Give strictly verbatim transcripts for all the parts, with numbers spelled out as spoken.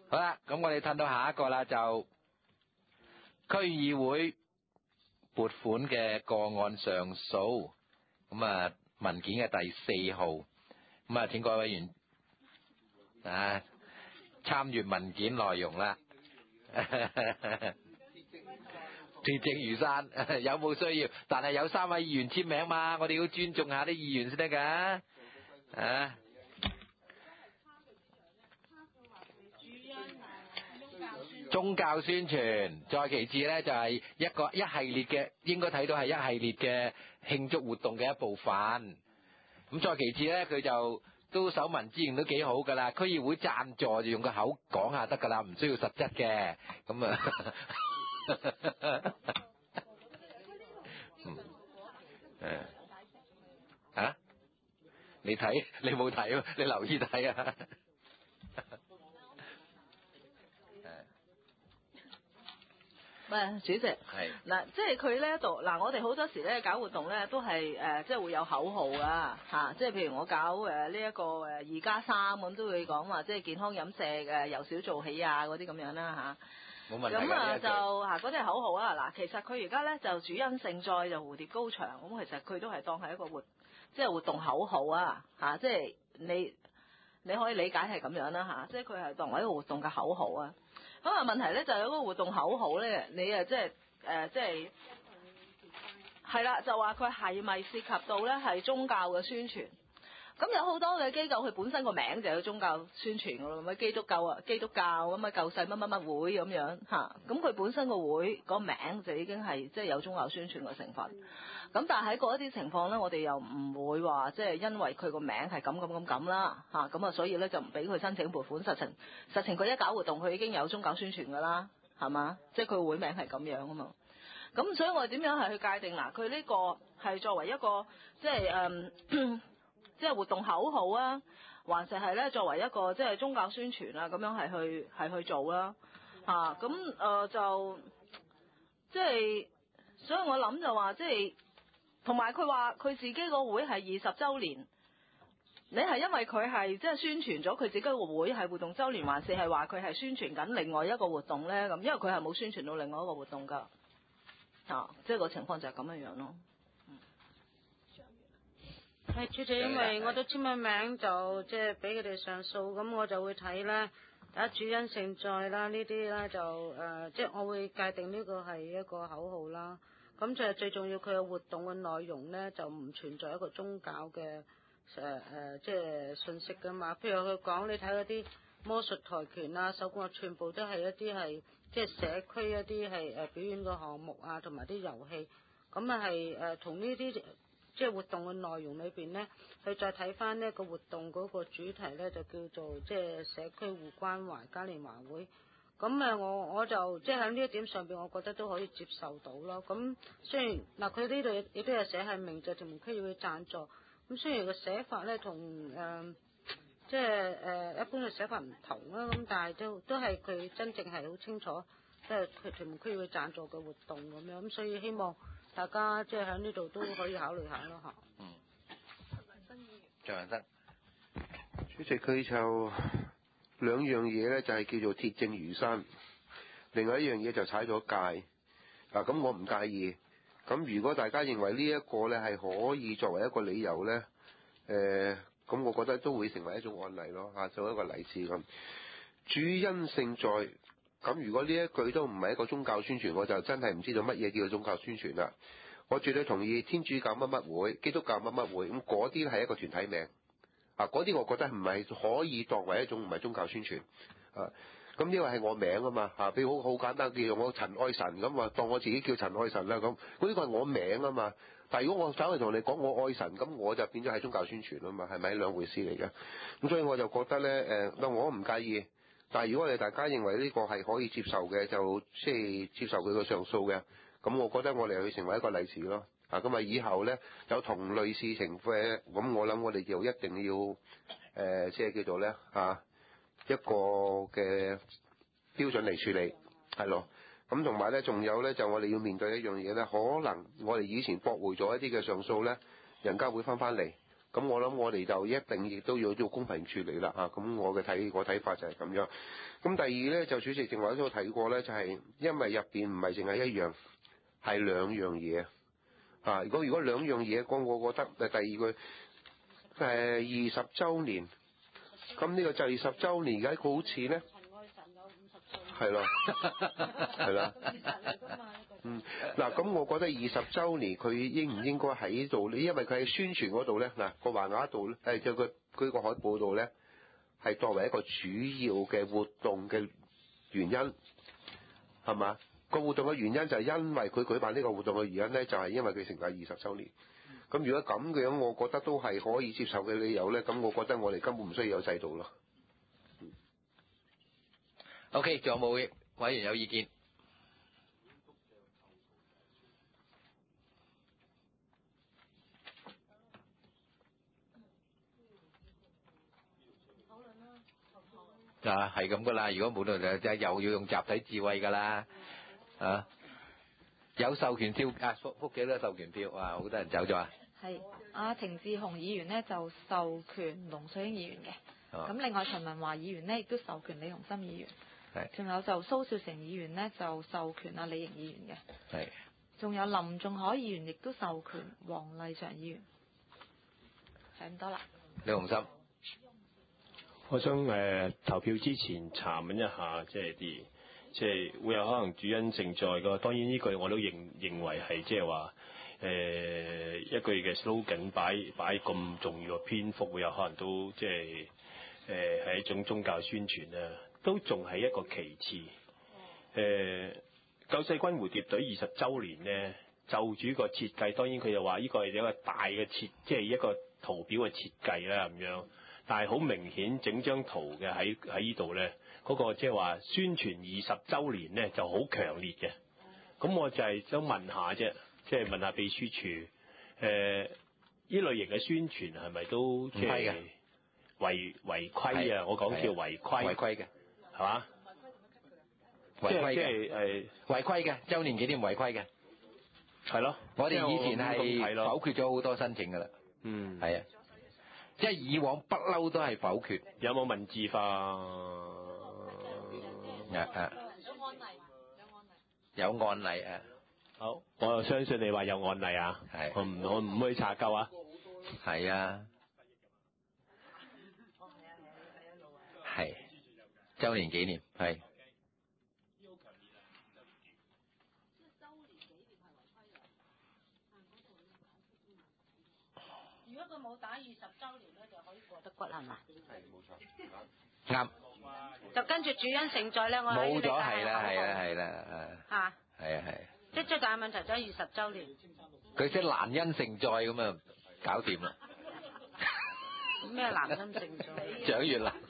好啦，咁我哋褪到下一個啦，就區議會撥款嘅個案上訴，咁啊文件嘅第四號，咁啊請各位委員啊參閱文件內容啦。鐵證如山，有冇需要？但係有三位議員簽名嘛，我哋要尊重下啲議員先得噶。啊，宗教宣傳，再其次呢，就係一個一系列嘅，應該睇到係一系列嘅慶祝活動嘅一部分。咁再其次呢，佢就都手文之言都幾好噶啦，區議會贊助就用個口講下得噶啦，唔需要實質嘅。咁啊。嗯，誒，啊？你睇，你冇睇，你留意睇啊！ 喂，主席， 係嗱，即係佢呢度嗱，我哋好多時咧搞活動咧都係誒，即係會有口號啊，嚇，即係譬如我搞誒呢一個誒二加三咁，都會講話即係健康飲食誒，由少做起啊，嗰啲咁樣啦嚇。 冇問題。 咁啊就嚇嗰啲係口號啊，嗱，其實佢而家咧就主因勝在就蝴蝶高牆，咁其實佢都係當係一個活，即係活動口號啊，嚇，即係你你可以理解係咁樣啦嚇，即係佢係當為一個活動嘅口號啊。咁啊問題咧就有個活動口號咧，你啊即係誒即係係啦，就話佢係咪涉及到咧係宗教嘅宣傳？咁有好多嘅機構佢本身個名就有宗教宣傳噶咯，咁啊基督教啊基督教咁啊救世乜乜乜會咁樣嚇，咁佢本身個會個名就已經係即係有宗教宣傳嘅成分。咁但係喺嗰一啲情況咧，我哋又唔會話即係因為佢個名係咁咁咁咁啦嚇，咁啊所以咧就唔俾佢申請撥款。實情實情佢一搞活動佢已經有宗教宣傳噶啦，係嘛？即係佢會名係咁樣啊嘛。咁所以我哋點樣係去界定嗱？佢呢個係作為一個即係誒。嗯即係活動口號啊，還是係咧作為一個即係宗教宣傳啊，咁樣係去係去做啦嚇。咁、啊、誒、呃、就即係，所以我諗就話即係，同埋佢話佢自己個會係二十週年，你係因為佢係即係宣傳咗佢自己個會係活動週年，還是係話佢係宣傳緊另外一個活動咧？咁因為佢係冇宣傳到另外一個活動㗎，啊，即係個情況就係咁樣樣咯。 係主席，因為我都簽咗名，就即係俾佢哋上訴，咁我就會睇咧，啊主因勝在啦，呢啲咧就誒、呃，即係我會界定呢個係一個口號啦。咁就係最重要，佢嘅活動嘅內容咧就唔存在一個宗教嘅誒誒，即係信息噶嘛。譬如佢講，你睇嗰啲魔術、跆拳啊、手工啊，全部都係一啲係即係社區一啲係誒表演嘅項目啊，同埋啲遊戲，咁啊係誒同呢啲。即係活動嘅內容裏邊呢，佢再睇翻呢個活動嗰個主題呢，就叫做即係社區互關懷嘉年華會。咁啊，我我就即係喺呢一點上邊，我覺得都可以接受到咯。咁雖然嗱，佢呢度亦都有寫係明就屯門區議會贊助。咁雖然個寫法呢同誒、呃、即係誒、呃、一般嘅寫法唔同啦，咁但係都都係佢真正係好清楚，即係佢屯門區議會贊助嘅活動咁樣。咁所以希望大家即係喺呢度都可以考慮下咯嚇。 嗯。張文德， 主席佢就兩樣嘢咧，就係叫做鐵證如山，另外一樣嘢就踩咗界。嗱，咁我唔介意。咁如果大家認為呢一個咧係可以作為一個理由咧，誒、呃，咁我覺得都會成為一種案例咯嚇，做一個例子咁。主因勝在。咁如果呢一句都唔係一個宗教宣傳，我就真係唔知道乜嘢叫做宗教宣傳啦。我絕對同意天主教乜乜會、基督教乜乜會，咁嗰啲係一個團體名啊，嗰啲我覺得唔係可以當為一種唔係宗教宣傳啊。咁呢個係我名啊嘛嚇，譬如好好簡單叫做我陳愛神咁啊，當我自己叫陳愛神啦咁，嗰呢個係我名啊嘛。但係如果我走去同你講我愛神，咁我就變咗係宗教宣傳啊嘛，係咪兩回事嚟嘅？咁所以我就覺得咧誒，我唔介意。但係如果你大家認為呢個係可以接受嘅，就即係接受佢個上訴嘅，咁我覺得我哋去成為一個例子咯。啊，咁啊以後咧有同類事情嘅，咁我諗我哋就一定要誒、呃，即係叫做咧啊一個嘅標準嚟處理，係咯。咁同埋咧，仲有咧就我哋要面對一樣嘢咧，可能我哋以前駁回咗一啲嘅上訴咧，人家會翻翻嚟。 咁我諗我哋就一定亦都要做公平處理啦嚇。咁我嘅睇我睇法就係咁樣。咁第二咧就主席正話都睇過咧，就係因為入邊唔係淨係一樣，係兩樣嘢啊。如果如果兩樣嘢講，我覺得誒第二句誒二十週年，咁呢個就二十週年，而家好似咧。係咯，係啦。嗯，嗱，咁我覺得二十週年佢應唔應該喺度咧？因為佢喺宣傳嗰度咧，嗱個橫額度咧，誒就佢佢個海報度咧，係作為一個主要嘅活動嘅原因，係嘛？個活動嘅原因就係因為佢舉辦呢個活動嘅原因咧，就係因為佢成立二十週年。咁如果咁嘅樣，我覺得都係可以接受嘅理由咧。咁我覺得我哋根本唔需要有制度咯。 OK， 仲有冇委員有意見？啊，係咁噶啦！如果冇到就又要用集體智慧噶啦，啊，有授權票啊，復復幾多授權票啊？好多人走咗啊！ 係阿程志雄議員呢就授權龍水英議員嘅，咁、 哦、 另外陳文華議員呢亦都授權李鴻森議員。仲有就蘇少成議員呢，就授權阿李瑩議員嘅， 係， 仲有林仲海議員亦都授權黃麗祥議員，係咁多啦。 李鴻森， 我想誒、呃、投票之前查問一下，即係啲即係會有可能主因盛載個，當然呢句我都認認為係即係話誒一句嘅 slogan 擺擺咁重要嘅篇幅，會有可能都即係誒係一種宗教宣傳啊。都仲係一個其次，誒、呃、救世軍蝴蝶隊二十週年呢，就住個設計，當然佢又話呢個係一個大嘅設，即係一個圖表嘅設計啦咁樣。但係好明顯，整張圖嘅喺喺呢度呢，嗰、那個即係話宣傳二十週年呢就好強烈嘅。咁我就係想問下啫，即係問下秘書處，誒、呃、呢類型嘅宣傳係咪都即係違違規啊？我講叫違規， 違規嘅。 係嘛？ 違規嘅， 即係誒違規嘅，週年紀念違規嘅， 係咯。 我哋以前係否決咗好多申請㗎啦。 嗯， 係啊，即係以往不嬲都係否決。 有冇文字化？ 啊啊，有案例啊。 好，我又相信你話有案例啊。 係。 我唔我唔可以查究啊。 係啊。係。週年紀念係。 如果佢冇打二十週年咧，就可以過得骨係嘛？ 係冇錯。啱。 就跟住主因盛載咧，我冇咗係啦係啦係啦嚇。 係啊係。 即係最大問題就係二十週年。 佢識難因盛載咁啊，搞掂啦。 咩難因盛載？ 蔣月啦。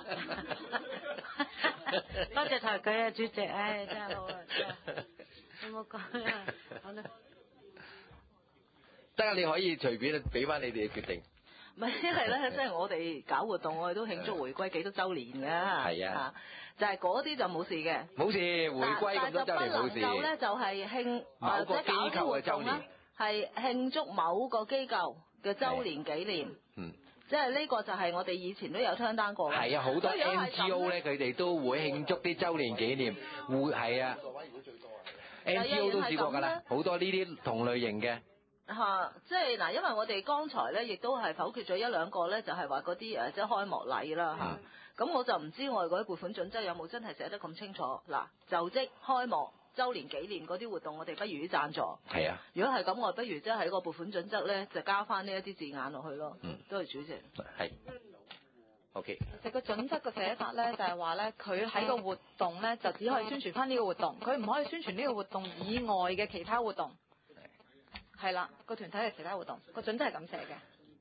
多謝抬舉啊，主席，唉，真係好啊，真係有冇講啊？好啦， 得啊，你可以隨便俾翻你哋嘅決定。 唔係，因為咧，即係我哋搞活動，我哋都慶祝回歸幾多週年㗎。 係啊， 就係嗰啲就冇事嘅。 冇事，回歸咁多週年冇事。 但係就不能夠咧，就係慶某個機構嘅週年， 係慶祝某個機構嘅週年紀念。 嗯。即係呢個就係我哋以前都有聽單過嘅。 係啊，好多 N G O 咧，佢哋都會慶祝啲週年紀念，會係啊。N G O 都試過㗎啦，好多呢啲同類型嘅。 嚇，即係嗱，因為我哋剛才咧，亦都係否決咗一兩個咧，就係話嗰啲誒，即係開幕禮啦嚇。咁、嗯、我就唔知我哋嗰啲撥款準則有冇真係寫得咁清楚。嗱，就職、開幕、週年紀念嗰啲活動，我哋不如啲贊助。 係啊。如果係咁，我不如即係喺個撥款準則咧，就加翻呢一啲字眼落去咯。 嗯。 都係主席。 係。O K。 其實個準則嘅寫法咧，就係話咧，佢喺個活動咧，就只可以宣傳翻呢個活動，佢唔可以宣傳呢個活動以外嘅其他活動。係啦，個團體係其他活動，個準則係咁寫嘅。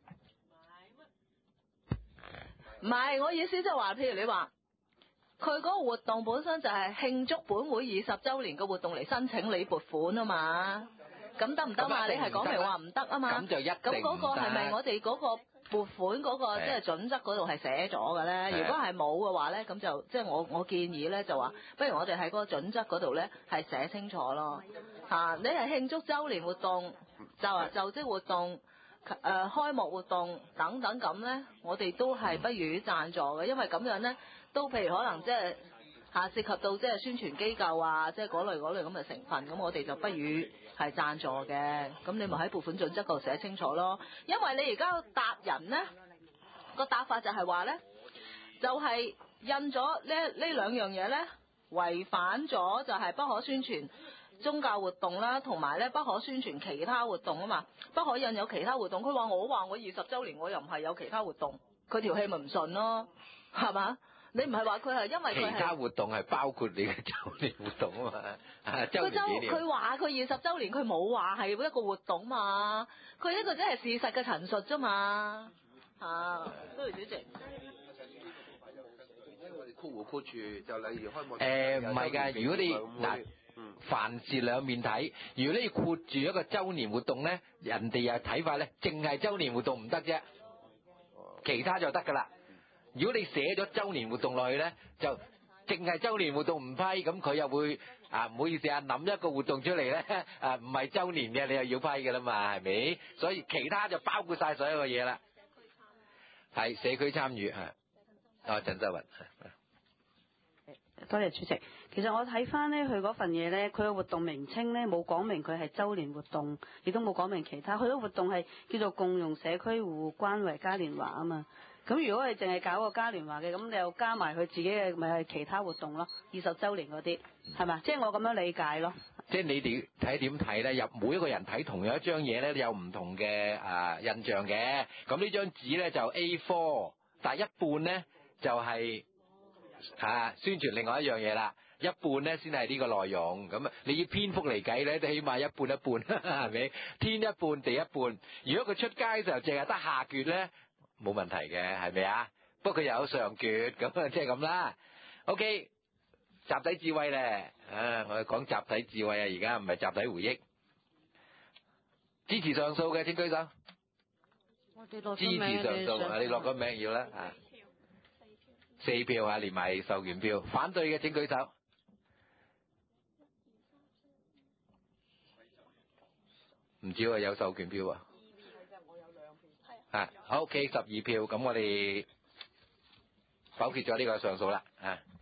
唔係，我意思即係話，譬如你話，佢嗰個活動本身就係慶祝本會二十週年嘅活動嚟申請你撥款啊嘛，咁得唔得嘛？你係講明話唔得啊嘛？ 咁就一定唔得。 咁嗰個係咪我哋嗰個撥款嗰個即係準則嗰度係寫咗嘅咧？如果係冇嘅話咧，咁就即係我我建議咧就話，不如我哋喺嗰個準則嗰度咧係寫清楚咯。嚇、啊，你係慶祝週年活動就啊就職活動。誒、 誒、呃、開幕活動等等咁咧，我哋都係不予贊助嘅，因為咁樣咧都譬如可能即係嚇涉及到即係宣傳機構啊，即係嗰類嗰類咁嘅成分，咁我哋就不予係贊助嘅。咁你咪喺撥款準則度寫清楚咯。因為你而家答人咧個答法就係話咧，就係、是、印咗呢呢兩樣嘢咧，違反咗就係不可宣傳宗教活動啦，同埋咧不可宣傳其他活動啊嘛，不可印有其他活動。佢話我話我二十週年我又唔係有其他活動，佢條氣咪唔順咯，係嘛？你唔係話佢係因為佢係其他活動係包括你嘅週年活動啊嘛，啊週佢周年紀念。 佢話佢二十週年，佢冇話係一個活動嘛，佢呢個真係事實嘅陳述啫嘛，啊，多謝主席。 我哋括弧括住，就例如開幕。 誒唔係㗎，如果你嗱， 嗯， 凡事兩面睇。如果你括住一個週年活動咧，人哋又睇法咧，淨係週年活動唔得啫，其他就得㗎啦。如果你寫咗週年活動落去咧，就淨係週年活動唔批，咁佢又會啊唔好意思啊，諗一個活動出嚟咧，啊唔係週年嘅，你又要批㗎啦嘛，係咪？所以其他就包括晒所有嘅嘢啦。係社區參與係。啊，陳秀雲。 多謝主席。其實我睇翻呢，佢嗰份嘢呢，佢嘅活動名稱呢冇講明佢係週年活動，亦都冇講明其他。佢啲活動係叫做共融社區互關懷嘉年華啊嘛。咁如果係淨係搞個嘉年華嘅，咁你又加埋佢自己嘅，咪係其他活動咯？二十週年嗰啲係咪？即係我咁樣理解咯。 即係你哋睇點睇咧？有每一個人睇同樣一張嘢咧，有唔同嘅啊印象嘅。咁呢張紙咧就 A 四，但係一半咧就係、是、啊宣傳另外一樣嘢啦，一半咧先係呢個內容。咁啊，你要篇幅嚟計咧，都起碼一半一半，係咪？天一半地一半。如果佢出街嘅時候淨係得下橛咧，冇問題嘅，係咪啊？不過佢又有上橛，咁啊即係咁啦。OK。集體智慧咧，啊，我哋講集體智慧啊，而家唔係集體回憶。支持上訴嘅請舉手。 我哋落支持上訴，啊，你落個名要啦，啊，四票啊，連埋授權票。反對嘅請舉手。唔知喎，有授權票啊。啊，好 OK， 十二票，咁我哋否決咗呢個上訴啦，啊。